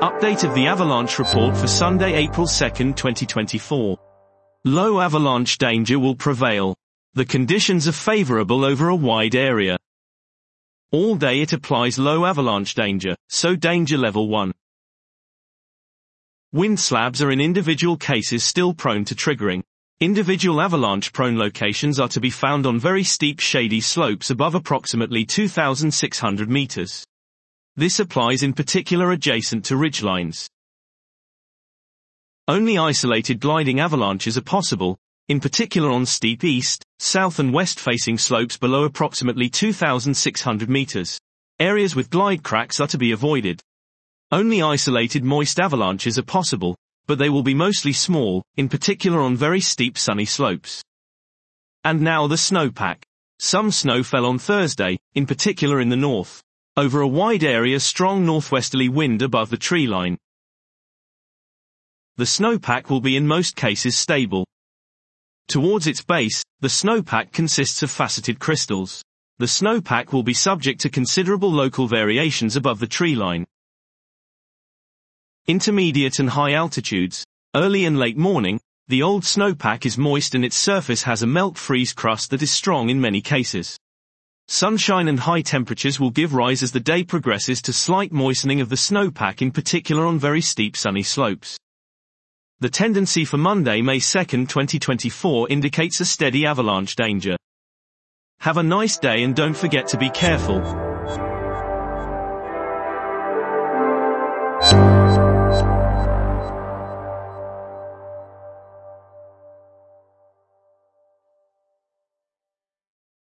Update of the avalanche report for Sunday, April 2, 2024. Low avalanche danger will prevail. The conditions are favorable over a wide area. All day it applies low avalanche danger, so danger level 1. Wind slabs are in individual cases still prone to triggering. Individual avalanche-prone locations are to be found on very steep shady slopes above approximately 2,600 meters. This applies in particular adjacent to ridgelines. Only isolated gliding avalanches are possible, in particular on steep east, south and west-facing slopes below approximately 2,600 meters. Areas with glide cracks are to be avoided. Only isolated moist avalanches are possible, but they will be mostly small, in particular on very steep sunny slopes. And now the snowpack. Some snow fell on Thursday, in particular in the north. Over a wide area, strong northwesterly wind above the tree line. The snowpack will be in most cases stable. Towards its base, the snowpack consists of faceted crystals. The snowpack will be subject to considerable local variations above the tree line. Intermediate and high altitudes, early and late morning, the old snowpack is moist and its surface has a melt-freeze crust that is strong in many cases. Sunshine and high temperatures will give rise as the day progresses to slight moistening of the snowpack, in particular on very steep sunny slopes. The tendency for Monday, May 2, 2024 indicates a steady avalanche danger. Have a nice day and don't forget to be careful.